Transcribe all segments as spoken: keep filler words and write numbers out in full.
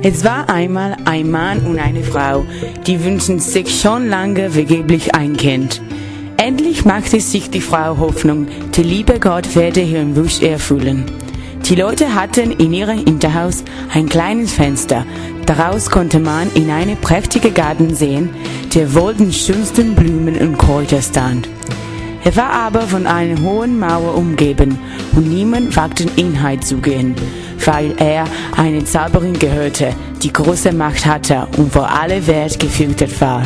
Es war einmal ein Mann und eine Frau, die wünschen sich schon lange vergeblich ein Kind. Endlich machte sich die Frau Hoffnung, der liebe Gott werde ihren Wunsch erfüllen. Die Leute hatten in ihrem Hinterhaus ein kleines Fenster. Daraus konnte man in einen prächtigen Garten sehen, der wohl den schönsten Blumen und Kräutern stand. Er war aber von einer hohen Mauer umgeben und niemand wagte ihn hinzugehen, weil er eine Zauberin gehörte, die große Macht hatte und vor aller Welt gefürchtet war.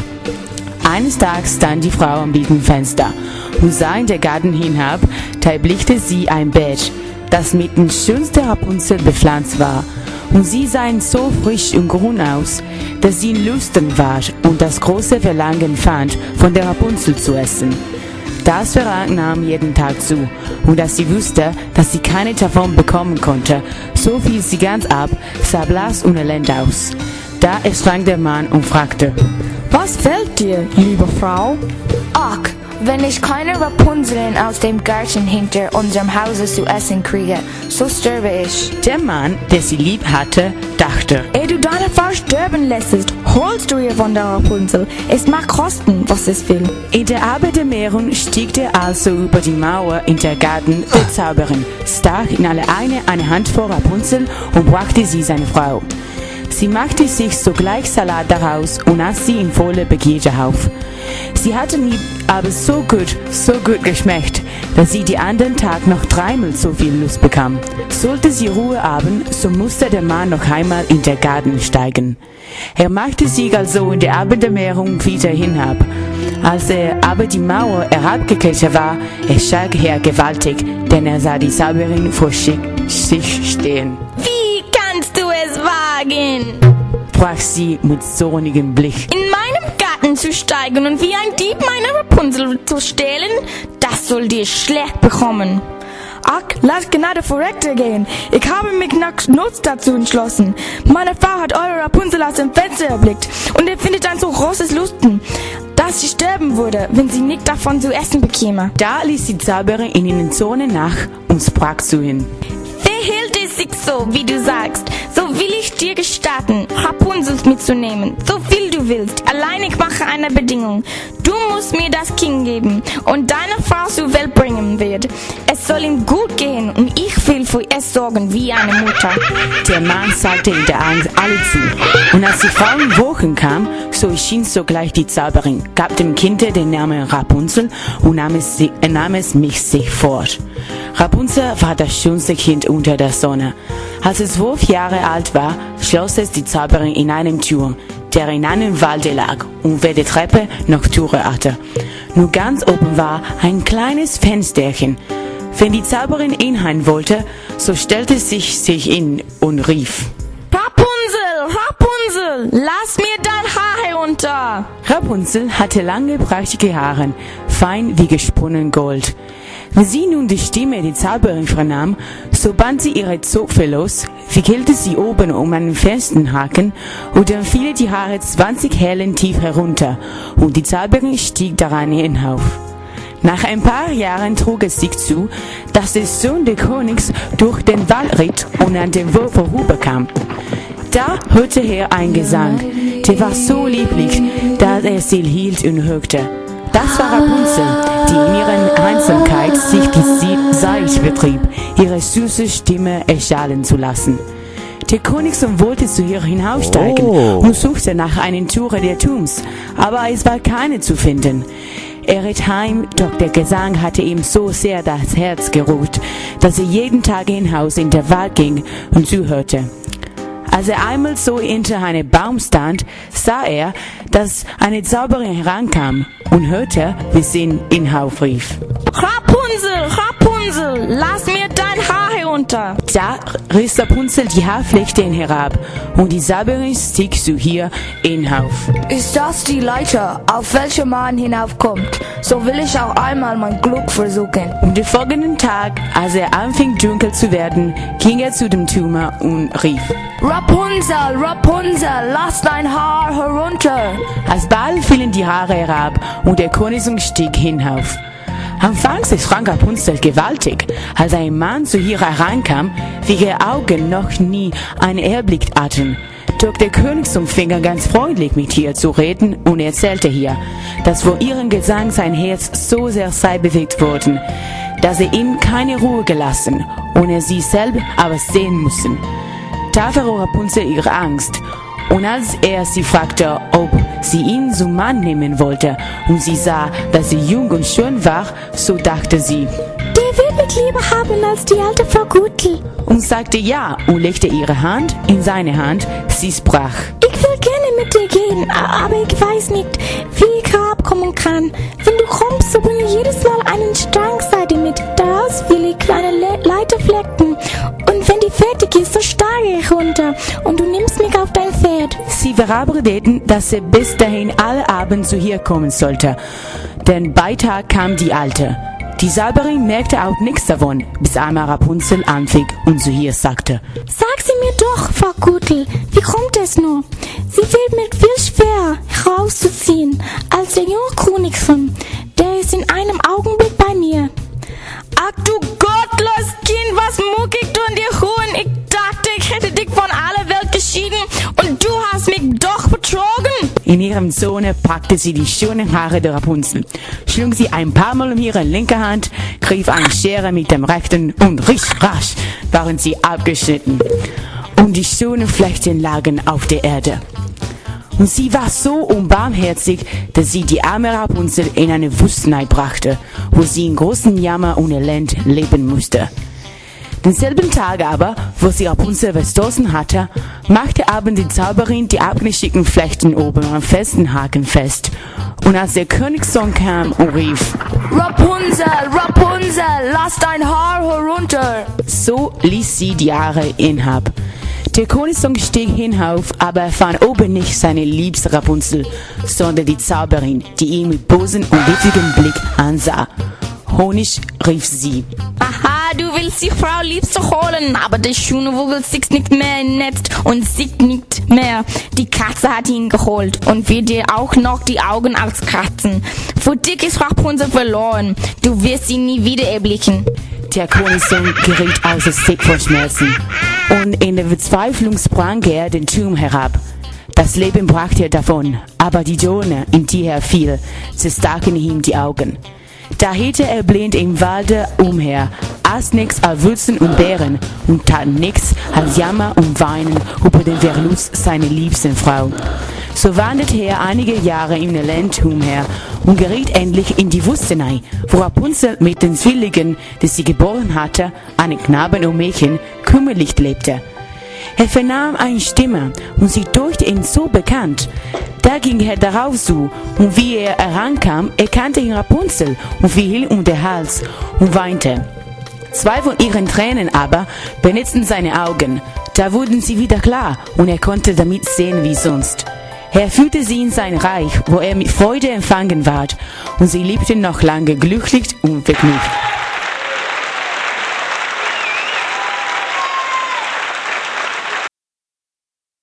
Eines Tages stand die Frau am diesem Fenster und sah in den Garten hinab, da erblickte sie ein Beet, das mit den schönsten Rapunzel bepflanzt war, und sie sahen so frisch und grün aus, dass sie in Lusten war und das große Verlangen fand, von der Rapunzel zu essen. Das Verlangen nahm jeden Tag zu, und als sie wusste, dass sie keine davon bekommen konnte, so fiel sie ganz ab, sah blass und elend aus. Da erschrak der Mann und fragte: Was fällt dir, liebe Frau? Ach, wenn ich keine Rapunzeln aus dem Garten hinter unserem Hause zu essen kriege, so sterbe ich. Der Mann, der sie lieb hatte, dachte: Ehe du deine Frau sterben lässest, holst du ihr von der Rapunzel. Es mag kosten, was es will. In der Abenddämmerung stieg er also über die Mauer in der Garten der Zauberin, stach in alle eine eine Handvoll Rapunzel und brachte sie seiner Frau. Sie machte sich sogleich Salat daraus und aß sie in voller Begierde auf. Sie hatten ihm aber so gut, so gut geschmeckt, dass sie die anderen Tag noch dreimal so viel Lust bekam. Sollte sie Ruhe haben, so musste der Mann noch einmal in den Garten steigen. Er machte sich also in der Abenddämmerung wieder hinab. Als er aber die Mauer herabgeklettert war, erschrak er gewaltig, denn er sah die Zauberin vor sich stehen. Wie kannst du es wagen? Sprach sie mit zornigem Blick. In meinem Garten zu steigen und wie ein Dieb meine Rapunzel zu stehlen, das soll dir schlecht bekommen. Ach, lass Gnade vorrechter gehen. Ich habe mich nach Not dazu entschlossen. Meine Frau hat eure Rapunzel aus dem Fenster erblickt und ihr findet ein so großes Lusten, dass sie sterben würde, wenn sie nicht davon zu essen bekäme. Da ließ die Zauberin in ihnen Zorne nach und sprach zu ihnen: Verhielt es sich so, wie du sagst, so will ich dir gestatten, Rapunzel mitzunehmen, so viel du willst. Allein ich mache eine Bedingung. Du musst mir das Kind geben und deine Frau zur Welt bringen wird. Es soll ihm gut gehen und ich will für es sorgen wie eine Mutter. Der Mann sagte in der Angst alle zu. Und als die Frau in Wochen kam, so erschien sogleich die Zauberin, gab dem Kind den Namen Rapunzel und nahm es, äh, nahm es mit sich fort. Rapunzel war das schönste Kind unter der Sonne. Als es zwölf Jahre alt war, schloss es die Zauberin in einem Turm, der in einem Walde lag und wer die Treppe noch Türe hatte. Nur ganz oben war ein kleines Fensterchen. Wenn die Zauberin hinein wollte, so stellte sich sich hin und rief: Rapunzel, Rapunzel, lass mir dein Haar herunter. Rapunzel hatte lange, prächtige Haare, fein wie gesponnen Gold. Wenn sie nun die Stimme der Zauberin vernahm, so band sie ihre Zöpfe los, wickelte sie oben um einen festen Haken und dann fielen die Haare zwanzig Ellen tief herunter und die Zauberin stieg daran hinauf. Nach ein paar Jahren trug es sich zu, dass der Sohn des Königs durch den Wald ritt und an dem Wurf vorüberkam. Da hörte er einen Gesang, der war so lieblich, dass er still hielt und hörte. Das war Rapunzel, die in ihrer Einsamkeit sich die Zeit betrieb, ihre süße Stimme erschallen zu lassen. Der Königssohn wollte zu ihr hinaufsteigen oh. und suchte nach einer Türe der Turms, aber es war keine zu finden. Er ritt heim, doch der Gesang hatte ihm so sehr das Herz gerührt, dass er jeden Tag hinaus in den Wald ging und zuhörte. Als er einmal so hinter einem Baum stand, sah er, dass eine Zauberin herankam und hörte, wie sie ihn hinaufrief. Rapunzel, Rapunzel, lass mir dein Haar herunter. Da riss Rapunzel die Haarflechten herab und die Zauberin stieg zu ihr hinauf. Ist das die Leiter, auf welche man hinaufkommt? So will ich auch einmal mein Glück versuchen. Und den folgenden Tag, als er anfing dunkel zu werden, ging er zu dem Turm und rief: Rapunzel, Rapunzel, lass dein Haar herunter. Alsbald fielen die Haare herab und der Königssohn stieg hinauf. Anfangs erschrak Rapunzel gewaltig, als ein Mann zu ihr herankam, wie ihre Augen noch nie einen Erblick hatten. Doch der Königssohn fing an ganz freundlich mit ihr zu reden und erzählte ihr, dass vor ihrem Gesang sein Herz so sehr sei bewegt worden, dass er ihm keine Ruhe gelassen und er sie selbst aber sehen musste. Da verlor Rapunzel ihre Angst, und als er sie fragte, ob sie ihn zum Mann nehmen wollte, und sie sah, dass sie jung und schön war, so dachte sie, der wird mich lieber haben als die alte Frau Gutel. Und sagte ja und legte ihre Hand in seine Hand. Sie sprach, ich will gerne mit dir gehen, aber ich weiß nicht, wie ich herabkommen kann. Wenn du kommst, so bringe jedes Mal einen Strang Seide mit. Daraus will ich kleine Le- Leiter flecken. Und wenn die fertig ist, so steige ich runter und du nimmst mich auf dein Pferd. Sie verabredeten, dass er bis dahin alle Abend zu ihr kommen sollte. Denn bei Tag kam die Alte. Die Zauberin merkte auch nichts davon, bis einmal Rapunzel anfing und zu ihr sagte, sag sie mir doch, Frau Gutel, wie kommt es nur? Sie fällt mir viel schwer herauszuziehen als der junge Königsohn. Der ist in einem Augenblick bei mir. Ach du gottlos Kind, was muck ich du in dir Huhn? Ich dachte, ich hätte dich von aller Welt geschieden und du hast mich doch betrogen. In ihrem Sohne packte sie die schönen Haare der Rapunzel, schlug sie ein paar Mal um ihre linke Hand, griff eine Schere mit dem rechten und risch rasch waren sie abgeschnitten. Und die schönen Flechten lagen auf der Erde. Und sie war so unbarmherzig, dass sie die arme Rapunzel in eine Wüstenei brachte, wo sie in großem Jammer und Elend leben musste. Denselben Tag aber, wo sie Rapunzel verstoßen hatte, machte aber die Zauberin die abgeschickten Flechten oben am festen Haken fest. Und als der Königssohn kam und rief, Rapunzel, Rapunzel, lass dein Haar herunter, so ließ sie die Haare hinab. Der Königssohn stieg hinauf, aber er fand oben nicht seine liebste Rapunzel, sondern die Zauberin, die ihn mit bösem und wittigem Blick ansah. Honig, rief sie. Aha, du willst die Frau Liebste holen, aber der schöne Vogel sitzt nicht mehr im Netz und sieht nicht mehr. Die Katze hat ihn geholt und wird dir auch noch die Augen auskratzen. Für dich ist Rapunzel verloren. Du wirst sie nie wieder erblicken. Der Königssohn geriet außer sich vor Schmerzen und in der Verzweiflung sprang er den Turm herab. Das Leben brachte er davon, aber die Dorne, in die er fiel, zerstachen ihm die Augen. Da hielt er blind im Walde umher, aß nichts als Würzen und Beeren und tat nichts als Jammer und Weinen über den Verlust seiner liebsten Frau. So wanderte er einige Jahre im Elend umher und geriet endlich in die Wüstenei, wo Rapunzel mit den Zwillingen, die sie geboren hatte, einen Knaben und Mädchen, kümmerlich lebte. Er vernahm eine Stimme und sie deuchte ihn so bekannt. Da ging er darauf zu, und wie er herankam, erkannte ihn Rapunzel und fiel ihm um den Hals und weinte. Zwei von ihren Tränen aber benetzten seine Augen. Da wurden sie wieder klar, und er konnte damit sehen wie sonst. Er führte sie in sein Reich, wo er mit Freude empfangen ward, und sie lebten noch lange glücklich und vergnügt.